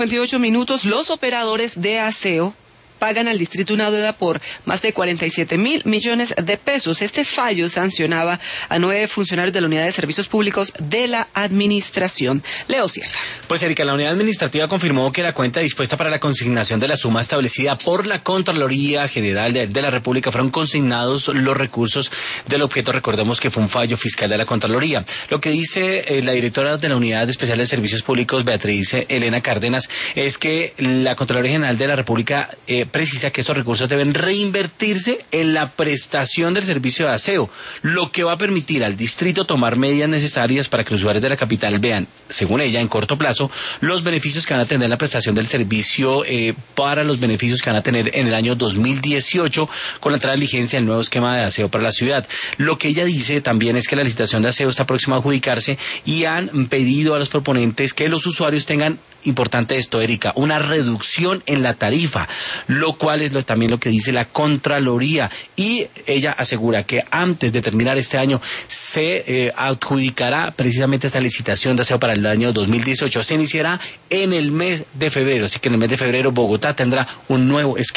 28 minutos, los operadores de aseo pagan al distrito una deuda por más de 47.000 millones de pesos. Este fallo sancionaba a 9 funcionarios de la Unidad de Servicios Públicos de la Administración. Leo Sierra. Pues, Erika, la Unidad Administrativa confirmó que la cuenta dispuesta para la consignación de la suma establecida por la Contraloría General de la República fueron consignados los recursos del objeto. Recordemos que fue un fallo fiscal de la Contraloría. Lo que dice la directora de la Unidad Especial de Servicios Públicos, Beatriz Elena Cárdenas, es que la Contraloría General de la República precisa que estos recursos deben reinvertirse en la prestación del servicio de aseo, lo que va a permitir al distrito tomar medidas necesarias para que los usuarios de la capital vean, según ella, en corto plazo, los beneficios que van a tener la prestación del servicio para los beneficios que van a tener en el año 2018 con la entrada en vigencia del nuevo esquema de aseo para la ciudad. Lo que ella dice también es que la licitación de aseo está próxima a adjudicarse y han pedido a los proponentes que los usuarios tengan, importante esto, Erika, una reducción en la tarifa, lo cual es también lo que dice la Contraloría, y ella asegura que antes de terminar este año se adjudicará precisamente esta licitación de aseo para el año 2018. Se iniciará en el mes de febrero, así que en el mes de febrero Bogotá tendrá un nuevo esquema